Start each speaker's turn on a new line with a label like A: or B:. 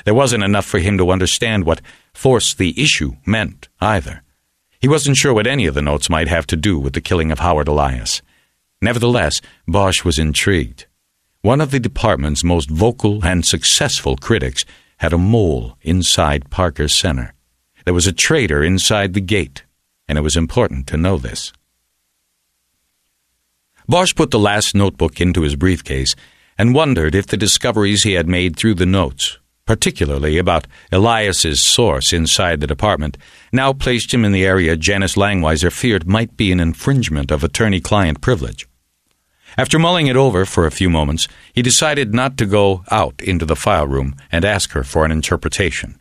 A: There wasn't enough for him to understand what force the issue meant, either. He wasn't sure what any of the notes might have to do with the killing of Howard Elias. Nevertheless, Bosch was intrigued. One of the department's most vocal and successful critics had a mole inside Parker Center. There was a traitor inside the gate, and it was important to know this. Bosch put the last notebook into his briefcase and wondered if the discoveries he had made through the notes, particularly about Elias's source inside the department, now placed him in the area Janice Langweiser feared might be an infringement of attorney-client privilege. After mulling it over for a few moments, he decided not to go out into the file room and ask her for an interpretation.